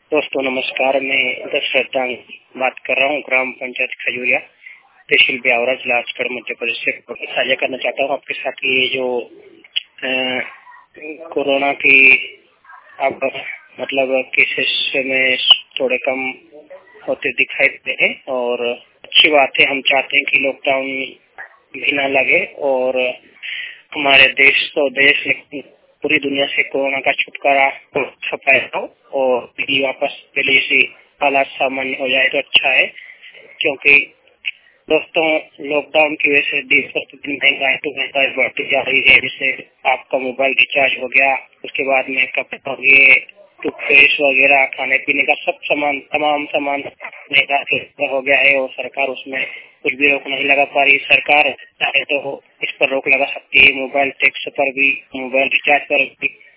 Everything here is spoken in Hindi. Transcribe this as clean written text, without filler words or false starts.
दोस्तों नमस्कार, मैं दशरथ बात कर रहा हूँ। ग्राम पंचायत खजूरिया, तहसील ब्यावरा, जिला राजगढ़, मध्य प्रदेश से साझा करना चाहता हूँ आपके साथ। ये जो कोरोना की अब मतलब केसेस में थोड़े कम होते दिखाई दे रहे और अच्छी बात है। हम चाहते हैं कि लॉकडाउन भी ना लगे और हमारे देश लेकिन पूरी दुनिया से कोरोना का छुटकारा पाया हो और वापस पहले से हालात सामान्य हो जाए तो अच्छा है। क्योंकि दोस्तों लॉकडाउन की वजह से दिन प्रतिदिन महंगाई बढ़ती जा रही है। जैसे आपका मोबाइल रिचार्ज हो गया, उसके बाद में कपड़े हो गए, टूथपेस्ट वगैरह, खाने पीने का सब सामान, तमाम सामान महंगा हो गया है और सरकार उसमें कुछ भी रोक नहीं लगा पा रही। सरकार चाहे तो इस पर रोक लगा सकती है, मोबाइल टैक्स पर भी, मोबाइल रिचार्ज पर भी।